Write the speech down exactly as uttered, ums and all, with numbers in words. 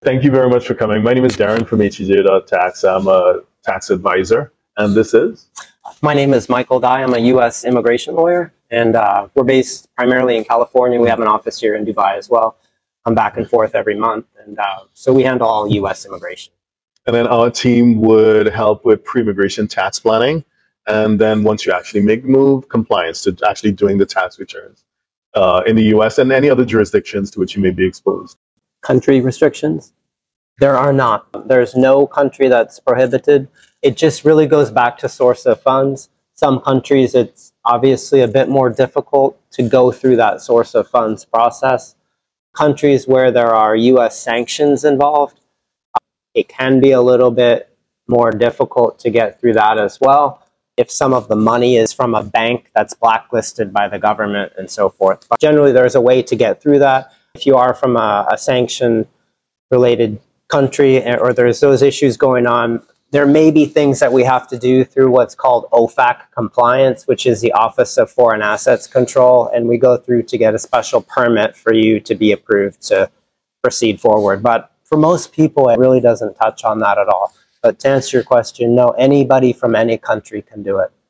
Thank you very much for coming. My name is Darren from H E J Tax. I'm a tax advisor, and this is? My name is Michael Dye. I'm a U S immigration lawyer, and uh, we're based primarily in California. We have an office here in Dubai as well. I'm back and forth every month, and uh, so we handle all U S immigration. And then our team would help with pre-immigration tax planning, and then once you actually make the move, compliance to actually doing the tax returns uh, in the U S and any other jurisdictions to which you may be exposed. Country restrictions? There are not. There's no country that's prohibited. It just really goes back to source of funds. Some countries, it's obviously a bit more difficult to go through that source of funds process. Countries where there are U S sanctions involved, it can be a little bit more difficult to get through that as well, if some of the money is from a bank that's blacklisted by the government and so forth. But generally, there's a way to get through that. If you are from a, a sanction-related country or there's those issues going on, there may be things that we have to do through what's called O F A C compliance, which is the Office of Foreign Assets Control, and we go through to get a special permit for you to be approved to proceed forward. But for most people, it really doesn't touch on that at all. But to answer your question, no, anybody from any country can do it.